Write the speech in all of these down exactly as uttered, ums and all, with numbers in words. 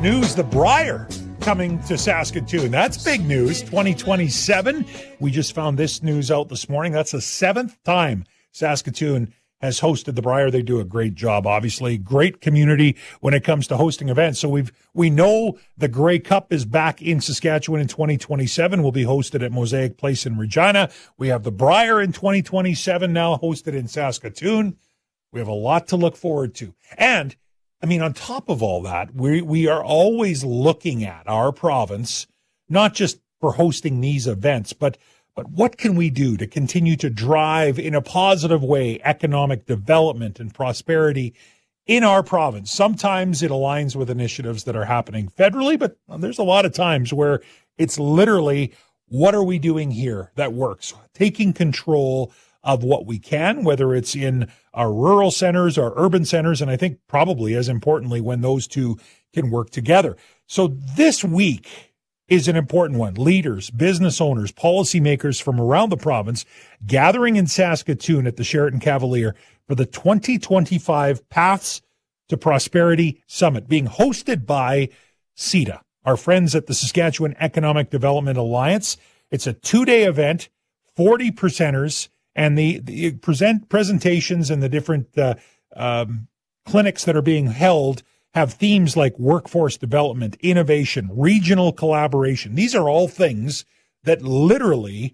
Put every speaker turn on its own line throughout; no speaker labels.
news. The Brier coming to Saskatoon. That's big news. twenty twenty-seven. We just found this news out this morning. That's the seventh time Saskatoon has hosted the Brier. They do a great job, obviously. Great community when it comes to hosting events. So we've we know the Grey Cup is back in Saskatchewan in twenty twenty-seven. Will be hosted at Mosaic Place in Regina. We have the Brier in twenty twenty-seven now hosted in Saskatoon. We have a lot to look forward to. And I mean, on top of all that, we we are always looking at our province, not just for hosting these events, but but what can we do to continue to drive in a positive way economic development and prosperity in our province? Sometimes it aligns with initiatives that are happening federally, but there's a lot of times where it's literally, what are we doing here that works? Taking control of what we can, whether it's in our rural centers, our urban centers, and I think probably as importantly when those two can work together. So this week is an important one. Leaders, business owners, policymakers from around the province gathering in Saskatoon at the Sheraton Cavalier for the twenty twenty-five Paths to Prosperity Summit, being hosted by C E D A, our friends at the Saskatchewan Economic Development Alliance. It's a two-day event, forty presenters, and the, the present presentations and the different uh, um, clinics that are being held have themes like workforce development, innovation, regional collaboration. These are all things that literally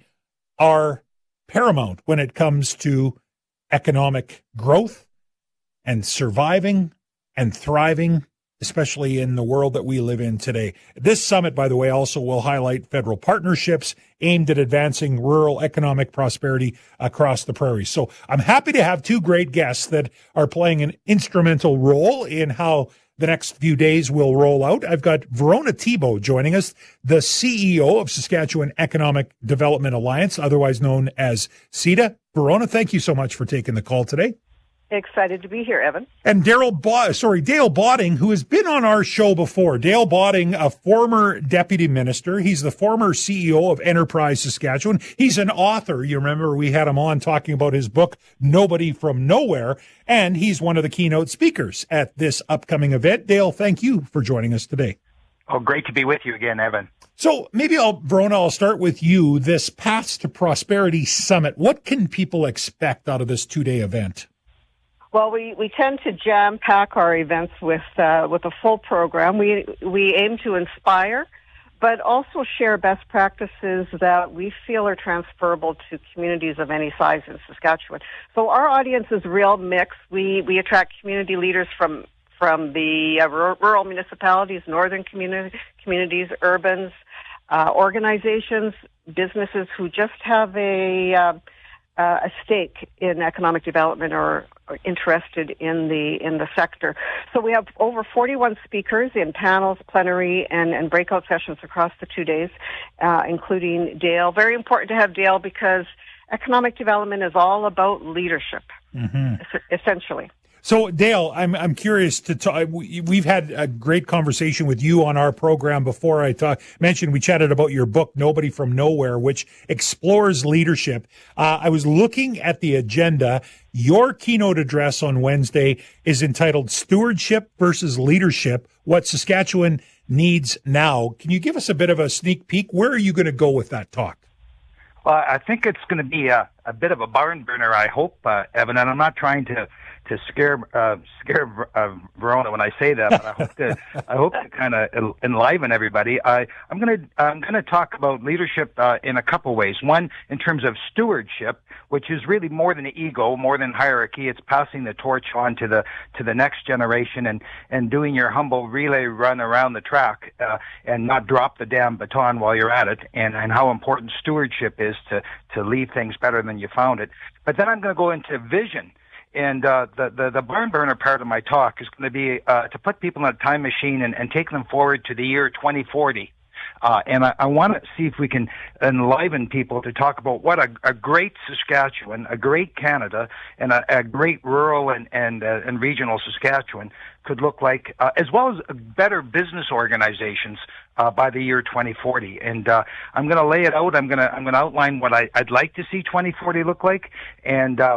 are paramount when it comes to economic growth and surviving and thriving, especially in the world that we live in today. This summit, by the way, also will highlight federal partnerships aimed at advancing rural economic prosperity across the prairies. So I'm happy to have two great guests that are playing an instrumental role in how the next few days will roll out. I've got Verona Thibault joining us, the C E O of Saskatchewan Economic Development Alliance, otherwise known as C E D A. Verona, thank you so much for taking the call today.
Excited to be here, Evan.
And Daryl, Bo- sorry, Dale Botting, who has been on our show before. Dale Botting, a former deputy minister. He's the former C E O of Enterprise Saskatchewan. He's an author. You remember we had him on talking about his book, Nobody from Nowhere. And he's one of the keynote speakers at this upcoming event. Dale, thank you for joining us today.
Oh, great to be with you again, Evan.
So maybe I'll, Verona, I'll start with you. This Paths to Prosperity Summit. What can people expect out of this two-day event?
Well, we, we tend to jam pack our events with uh, with a full program. We we aim to inspire, but also share best practices that we feel are transferable to communities of any size in Saskatchewan. So our audience is real mixed. We we attract community leaders from from the uh, rural municipalities, northern community, communities, urbans, uh, organizations, businesses who just have a uh, uh, a stake in economic development or interested in the in the sector. So we have over forty-one speakers in panels, plenary, and, and breakout sessions across the two days, uh, including Dale. Very important to have Dale because economic development is all about leadership, mm-hmm. essentially.
So, Dale, I'm I'm curious to talk. We've had a great conversation with you on our program before. I talk, mentioned we chatted about your book, Nobody from Nowhere, which explores leadership. Uh, I was looking at the agenda. Your keynote address on Wednesday is entitled Stewardship versus Leadership, What Saskatchewan Needs Now. Can you give us a bit of a sneak peek? Where are you going to go with that talk?
Well, I think it's going to be a, a bit of a barn burner, I hope, uh, Evan, and I'm not trying to to scare uh, scare uh, Verona when I say that, but I hope to I hope to kind of enliven everybody. I, I'm going to I'm going to talk about leadership uh, in a couple ways. One, in terms of stewardship, which is really more than ego, more than hierarchy. It's passing the torch on to the to the next generation and and doing your humble relay run around the track uh, and not drop the damn baton while you're at it. And and how important stewardship is to to leave things better than you found it. But then I'm going to go into vision. And uh, the, the, the barn burner part of my talk is going to be uh, to put people in a time machine and, and take them forward to the year twenty forty. Uh, and I, I want to see if we can enliven people to talk about what a, a great Saskatchewan, a great Canada, and a, a great rural and, and, uh, and regional Saskatchewan could look like, uh, as well as better business organizations uh, by the year twenty forty. And uh, I'm going to lay it out. I'm going to I'm going to outline what I, I'd like to see twenty forty look like. And uh,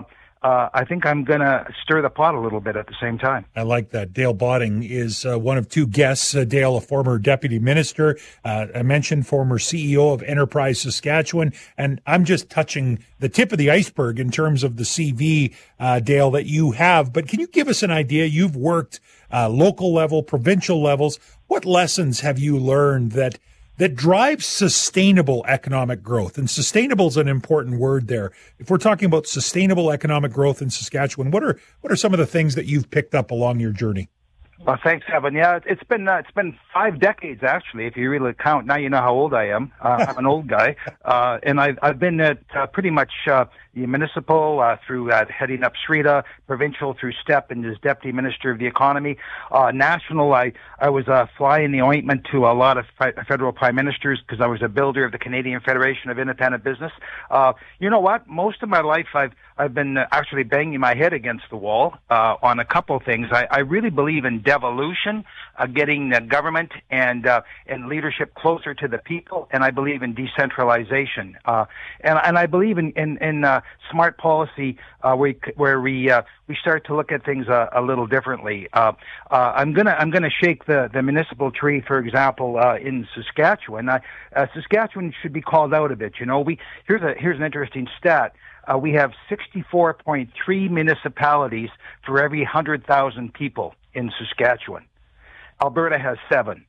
uh, I think I'm going to stir the pot a little bit at the same time.
I like that. Dale Botting is uh, one of two guests. Uh, Dale, a former deputy minister. Uh, I mentioned former C E O of Enterprise Saskatchewan. And I'm just touching the tip of the iceberg in terms of the C V, uh, Dale, that you have. But can you give us an idea? You've worked uh, local level, provincial levels. What lessons have you learned that that drives sustainable economic growth? And sustainable is an important word there. If we're talking about sustainable economic growth in Saskatchewan, what are what are some of the things that you've picked up along your journey?
Well, thanks, Evan. Yeah, it's been uh, it's been five decades actually, if you really count. Now you know how old I am. Uh, I'm an old guy, uh, and I've I've been at uh, pretty much uh, the municipal uh, through uh, heading up SRETA, provincial through STEP, and as deputy minister of the economy. Uh, national, I I was a fly in the ointment to a lot of fi- federal prime ministers because I was a builder of the Canadian Federation of Independent Business. Uh, you know what? Most of my life, I've I've been uh, actually banging my head against the wall uh, on a couple things. I, I really believe in devolution, uh, getting the government and uh, and leadership closer to the people, and I believe in decentralization, uh, and and I believe in in, in uh, smart policy uh, where where we uh, we start to look at things a, a little differently. Uh, uh, I'm gonna I'm gonna shake the, the municipal tree, for example, uh, in Saskatchewan. Uh, uh, Saskatchewan should be called out a bit. You know, we here's a here's an interesting stat. Uh, we have sixty-four point three municipalities for every one hundred thousand people in Saskatchewan. Alberta has seven.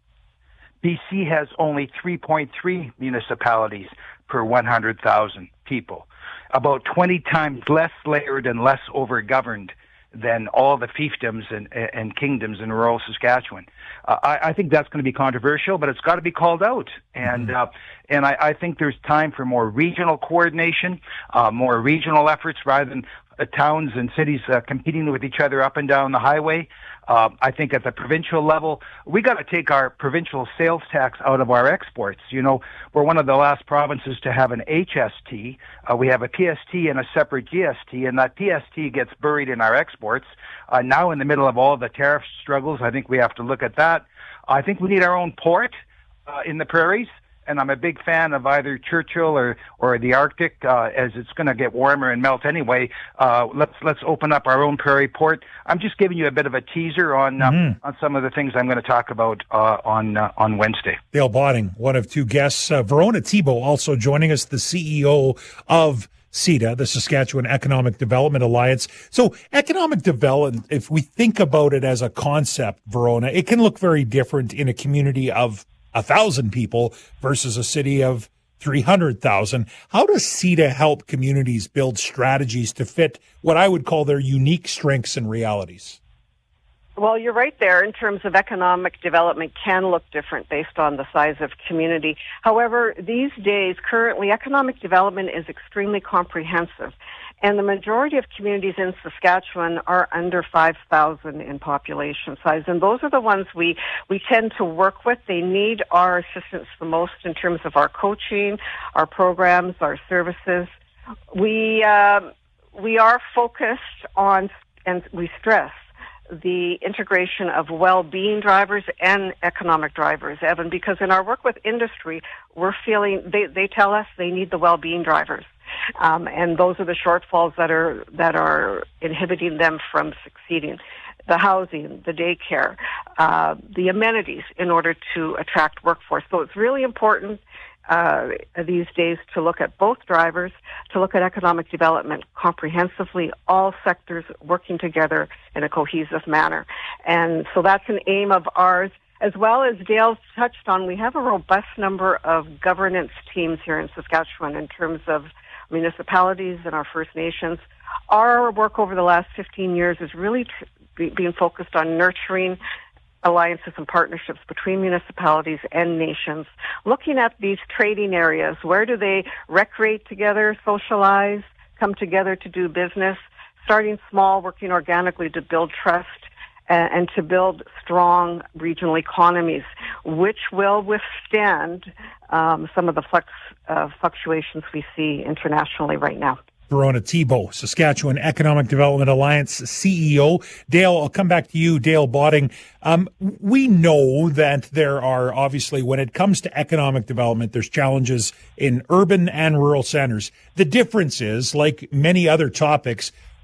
B C has only three point three municipalities per one hundred thousand people. About twenty times less layered and less over-governed than all the fiefdoms and, and kingdoms in rural Saskatchewan. Uh, I, I think that's going to be controversial, but it's got to be called out. And uh, and I, I think there's time for more regional coordination, uh, more regional efforts rather than uh, towns and cities uh, competing with each other up and down the highway. Uh, I think at the provincial level, we got to take our provincial sales tax out of our exports. You know, we're one of the last provinces to have an H S T. Uh, we have a P S T and a separate G S T, and that P S T gets buried in our exports. Uh, now in the middle of all the tariff struggles, I think we have to look at that. I think we need our own port uh, in the prairies. And I'm a big fan of either Churchill or, or the Arctic, uh, as it's going to get warmer and melt anyway. Uh, let's let's open up our own prairie port. I'm just giving you a bit of a teaser on uh, mm-hmm. on some of the things I'm going to talk about uh, on uh, on Wednesday.
Dale Botting, one of two guests. Uh, Verona Thibault also joining us, the C E O of C E D A, the Saskatchewan Economic Development Alliance. So economic development, if we think about it as a concept, Verona, it can look very different in a community of a thousand people versus a city of three hundred thousand. How does C E D A help communities build strategies to fit what I would call their unique strengths and realities?
Well, you're right there in terms of economic development can look different based on the size of community. However, these days, currently, economic development is extremely comprehensive. And the majority of communities in Saskatchewan are under five thousand in population size. And those are the ones we, we tend to work with. They need our assistance the most in terms of our coaching, our programs, our services. We, uh, we are focused on, and we stress, the integration of well-being drivers and economic drivers, Evan, because in our work with industry, we're feeling, they, they tell us they need the well-being drivers. Um, and those are the shortfalls that are that are inhibiting them from succeeding. The housing, the daycare, uh, the amenities in order to attract workforce. So it's really important uh, these days to look at both drivers, to look at economic development comprehensively, all sectors working together in a cohesive manner. And so that's an aim of ours. As well as Dale touched on, we have a robust number of governance teams here in Saskatchewan in terms of municipalities and our First Nations. Our work over the last fifteen years is really tr- be, being focused on nurturing alliances and partnerships between municipalities and nations, looking at these trading areas. Where do they recreate together, socialize, come together to do business, starting small, working organically to build trust and, and to build strong regional economies, which will withstand um, some of the flux, uh, fluctuations we see internationally right now.
Verona Thibault, Saskatchewan Economic Development Alliance C E O. Dale, I'll come back to you, Dale Botting. Um, we know that there are, obviously, when it comes to economic development, there's challenges in urban and rural centers. The difference is, like many other topics,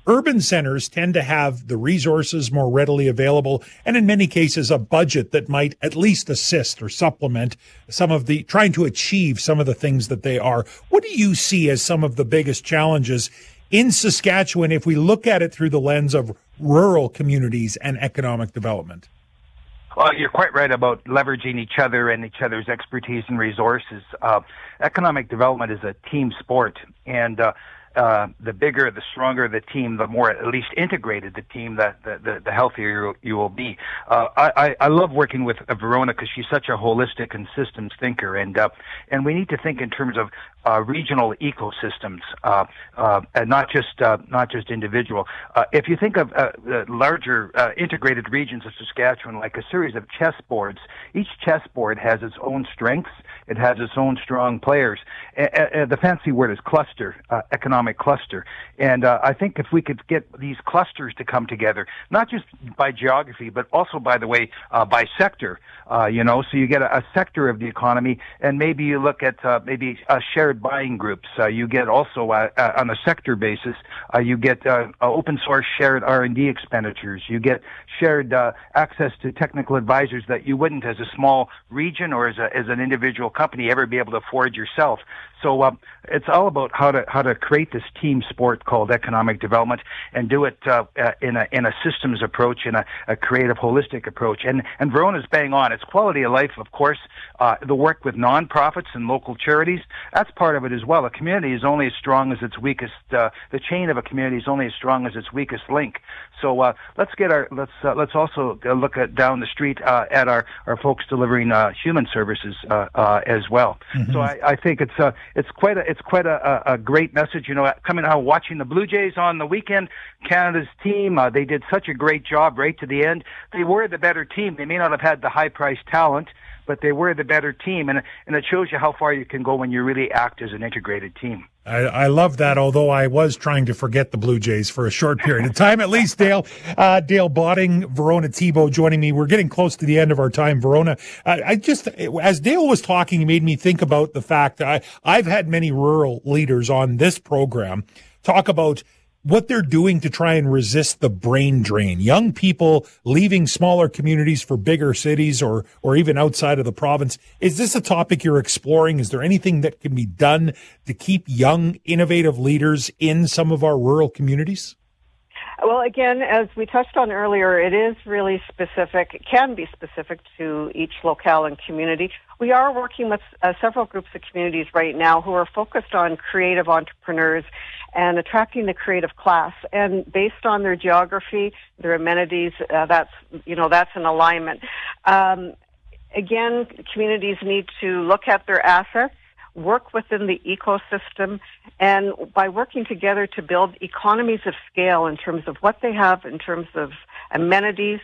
urban centers tend to have the resources more readily available, and in many cases, a budget that might at least assist or supplement some of the, trying to achieve some of the things that they are. What do you see as some of the biggest challenges in Saskatchewan if we look at it through the lens of rural communities and economic development?
Well, you're quite right about leveraging each other and each other's expertise and resources. Uh, economic development is a team sport, and uh, uh, the bigger, the stronger the team, the more at least integrated the team, the, the, the healthier you, you will be. Uh, I, I love working with Verona because she's such a holistic and systems thinker, and uh, and we need to think in terms of Uh, regional ecosystems, uh, uh, and not just uh, not just individual. Uh, if you think of uh, the larger uh, integrated regions of Saskatchewan, like a series of chessboards, each chessboard has its own strengths. It has its own strong players. Uh, uh, the fancy word is cluster, uh, economic cluster. And uh, I think if we could get these clusters to come together, not just by geography, but also, by the way, uh, by sector. Uh, you know, so you get a, a sector of the economy, and maybe you look at uh, maybe a shared buying groups. Uh, you get also uh, uh, on a sector basis. Uh, you get uh, open source shared R and D expenditures. You get shared uh, access to technical advisors that you wouldn't, as a small region or as a, as an individual company, ever be able to afford yourself. So uh, it's all about how to how to create this team sport called economic development, and do it uh, uh, in a in a systems approach, in a, a creative, holistic approach. And and Verona's bang on. It's quality of life, of course. Uh, the work with nonprofits and local charities, that's part of it as well. A community is only as strong as its weakest. Uh, the chain of a community is only as strong as its weakest link. So uh, let's get our let's uh, let's also look at down the street uh, at our, our folks delivering uh, human services uh, uh, as well. Mm-hmm. So I, I think it's uh, it's quite a it's quite a, a great message. You know, coming out watching the Blue Jays on the weekend, Canada's team, uh, they did such a great job right to the end. They were the better team. They may not have had the high priced talent, but they were the better team, and and it shows you how far you can go when you really act as an integrated team.
I, I love that, although I was trying to forget the Blue Jays for a short period of time, at least, Dale. Uh, Dale Botting, Verona Thibault joining me. We're getting close to the end of our time, Verona. Uh, I just, as Dale was talking, he made me think about the fact that I, I've had many rural leaders on this program talk about what they're doing to try and resist the brain drain. Young people leaving smaller communities for bigger cities or or even outside of the province. Is this a topic you're exploring? Is there anything that can be done to keep young, innovative leaders in some of our rural communities?
Well, again, as we touched on earlier, it is really specific. It can be specific to each locale and community. We are working with uh, several groups of communities right now who are focused on creative entrepreneurs and attracting the creative class. And based on their geography, their amenities, uh, that's, you know, that's an alignment. Um, again, communities need to look at their assets, work within the ecosystem, and by working together to build economies of scale in terms of what they have in terms of amenities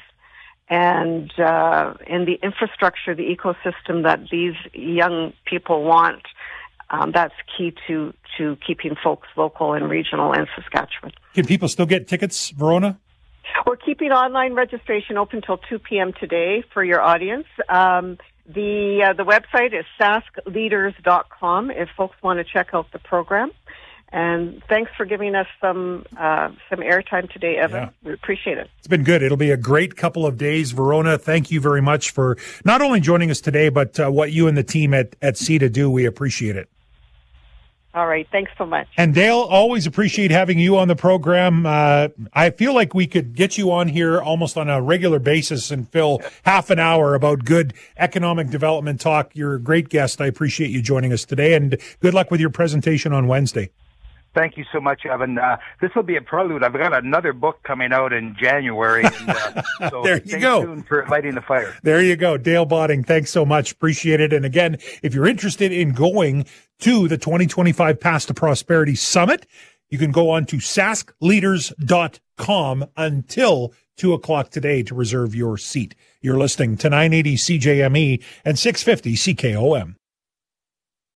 and uh, in the infrastructure, the ecosystem that these young people want. Um, that's key to, to keeping folks local and regional in Saskatchewan.
Can people still get tickets, Verona?
We're keeping online registration open till two p.m. today for your audience. Um, the uh, the website is sask leaders dot com if folks want to check out the program. And thanks for giving us some uh, some airtime today, Evan. Yeah. We appreciate it.
It's been good. It'll be a great couple of days. Verona, thank you very much for not only joining us today, but uh, what you and the team at, at C E T A do. We appreciate it.
All right. Thanks so much.
And Dale, always appreciate having you on the program. Uh, I feel like we could get you on here almost on a regular basis and fill half an hour about good economic development talk. You're a great guest. I appreciate you joining us today, and good luck with your presentation on Wednesday.
Thank you so much, Evan. Uh, this will be a prelude. I've got another book coming out in January. And, uh, so
there you
stay
go.
tuned for lighting the fire.
There you go. Dale Botting, thanks so much. Appreciate it. And again, if you're interested in going to the twenty twenty-five Path to Prosperity Summit, you can go on to sask leaders dot com until two o'clock today to reserve your seat. You're listening to nine eighty C J M E and six fifty C K O M.